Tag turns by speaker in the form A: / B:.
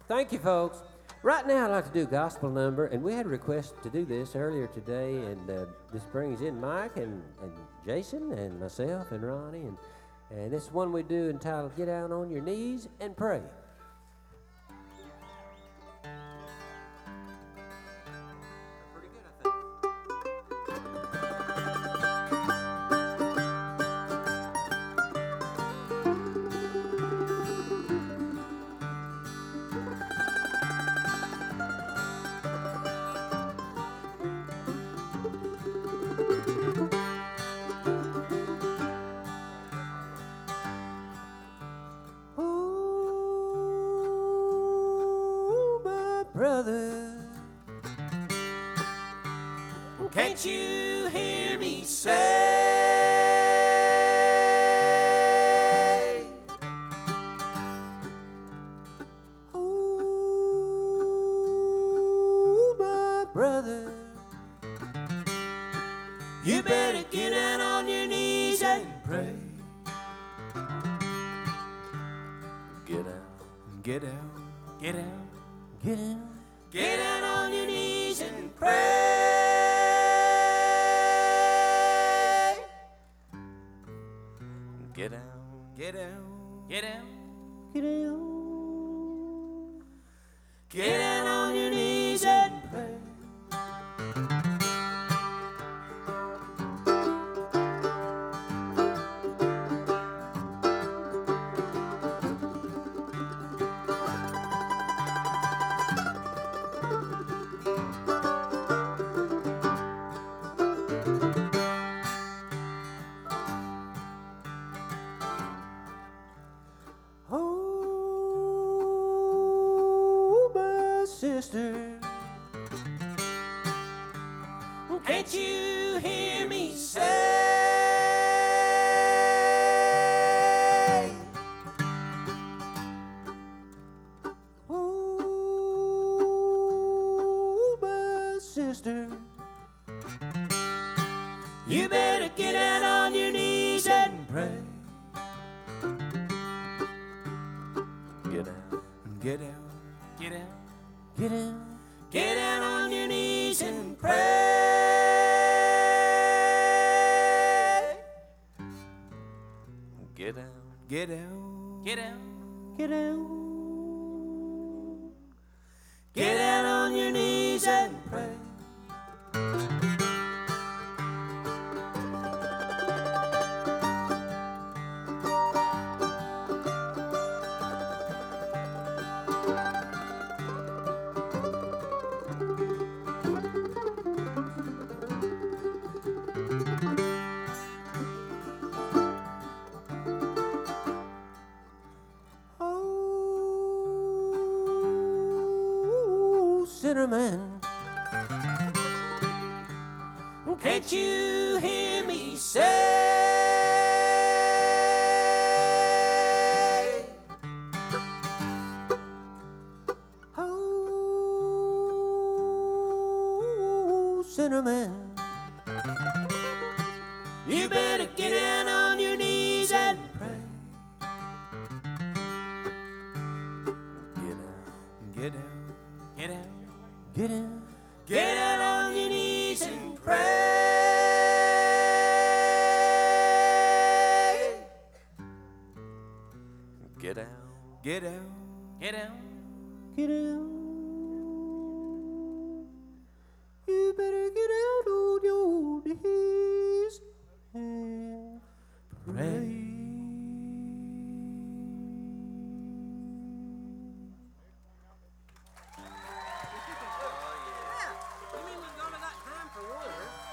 A: Thank you, folks. Right now, I'd like to do a gospel number, and we had a request to do this earlier today, and this brings in Mike and Jason and myself and Ronnie, and it's one we do entitled "Get Down on Your Knees and Pray." Pretty good, I think. Brother,
B: can't you hear me say,
A: oh, my brother,
B: you better get down on your knees and pray.
A: get out,
B: Get out, get out,
A: get out.
B: get down on your knees and pray.
A: Get out,
B: Get out, get out,
A: get out.
B: get down on your knees and pray.
A: Oh, my sister,
B: Can't you hear me say,
A: oh, my sister,
B: you better get down on your knees and pray.
A: get out,
B: Get out, get out,
A: get out.
B: get down on your knees and pray.
A: Get out,
B: Get out, get out,
A: get out.
B: get down on your knees and pray.
A: Oh, sinner man,
B: Can't you hear me say,
A: oh, sinner man,
B: you better get down on your knees and pray.
A: get out,
B: Get out, get out,
A: get out.
B: get down on your knees and pray.
A: Get out,
B: Get out, get out,
A: get out.